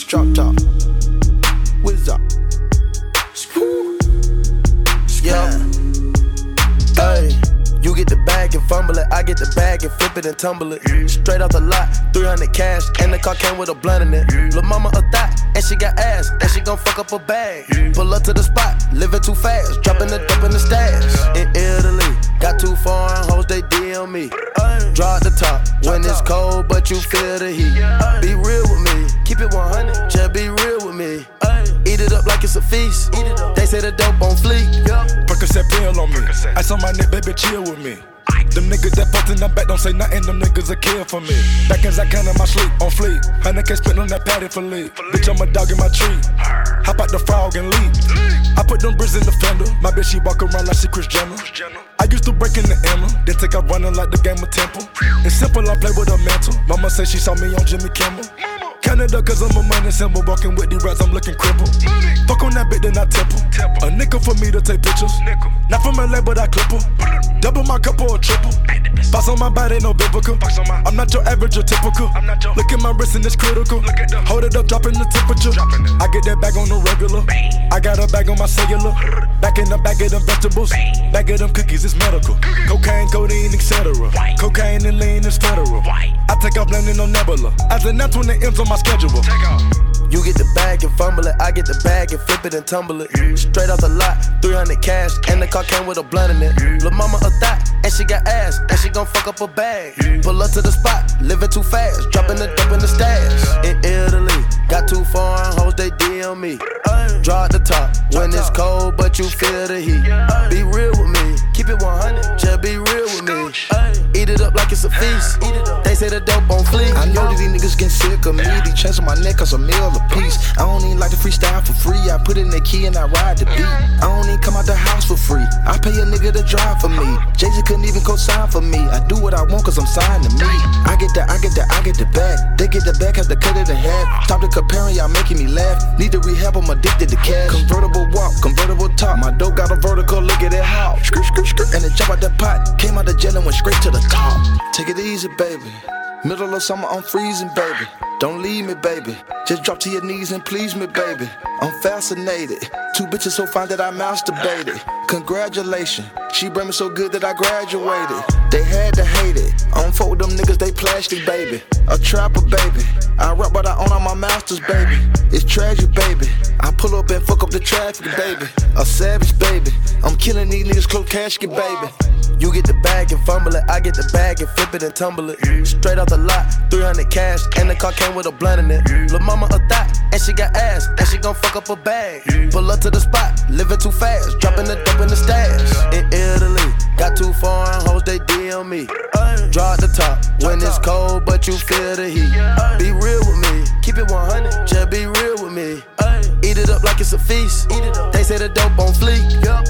drop top. Whiz up. Yeah. Hey. You get the bag and fumble it, I get the bag and flip it and tumble it. Straight off the lot, 300 cash, and the car came with a blunt in it. Lil' mama a thot, and she got ass, and she gon' fuck up her bag. Pull up to the spot, living too fast, dropping the dope in the stash. In Italy, got 2 foreign hoes, they DM me. Draw at the top, when it's cold, but you feel the heat. Be real with me, keep it 100, just be real with me. Eat it up like it's a feast. They say the dope on fleek. Percocet pill on me. Ice on my neck, baby, chill with me. Them niggas that fucked in the back don't say nothing, them niggas a kill for me. Back as I can in my sleep, on fleek. 100K spent on that patty for lead. Bitch, I'm a dog in my tree. Hop out the frog and leap. I put them bricks in the fender. My bitch, she walk around like she Kris Jenner. I used to break in the Emma, then take up running like the game of Temple. It's simple, I play with a mantle. Mama say she saw me on Jimmy Kimmel. Canada, cause I'm a money symbol. Walking with these rats, I'm looking crippled. Fuck on that bitch, then I temple. A nickel for me to take pictures. Not from LA, but I clip her. Double my cup or a triple. Box on my body, no biblical. I'm not your average or typical. Look at my wrist and it's critical. Hold it up, dropping the temperature. I get that bag on the regular. I got a bag on my cellular. Back in the bag of them vegetables. Bag of them cookies, it's medical. Cocaine, codeine, etc. Cocaine and lean is federal. I take off landing on Nebula. As an F when the M's on my schedule. You get the bag and fumble it, I get the bag and flip it and tumble it. Straight off the lot, 300 cash, and the car came with a blunt in it. Lil' mama a thot, and she got ass, and she gon' fuck up her bag. Pull up to the spot, living too fast, dropping the dope in the stash. In Italy, got 2 foreign hoes, they DM me. Draw at the top, when it's cold, but you feel the heat. Be real with me, keep it 100, just be real with me. Eat it up like it's a feast. They say the dope on fleek. I know that these niggas getting sick of me. These chains on my neck cause a meal a piece. I don't even like to freestyle for free. I put in the key and I ride the beat. I don't even come out the house for free. I pay a nigga to drive for me. Jay-Z couldn't even co-sign for me. I do what I want cause I'm signed to me. I get the bag. They get the bag, have to cut it in half. Stop the comparing, y'all making me laugh. Need to rehab, I'm addicted to cash. Convertible walk, convertible top. My dope got a vertical, look at that how. And it jump out the pot. Came out the jail and went straight to the top. Take it easy, baby. Middle of summer, I'm freezing, baby. Don't leave me, baby. Just drop to your knees and please me, baby. I'm fascinated. 2 bitches so fine that I masturbated. Congratulations. She bring me so good that I graduated. They had to hate it. I don't fuck with them niggas, they plastic, baby. A trapper, baby. I rap but I own all my masters, baby. It's tragic, baby. I pull up and fuck up the traffic, baby. A savage, baby. I'm killing these niggas, close casket, baby. You get the bag and fumble it, I get the bag and flip it and tumble it. Straight off the lot, 300 cash, and the car came with a blunt in it. Lil' mama a thot, and she got ass, and she gon' fuck up her bag. Pull up to the spot, living too fast, dropping the dope in the stash. In Italy, got 2 foreign hoes, they DM me. Draw at the top, when it's cold, but you feel the heat. Be real with me, keep it 100, just be real with me. Eat it up like it's a feast. They say the dope on fleek.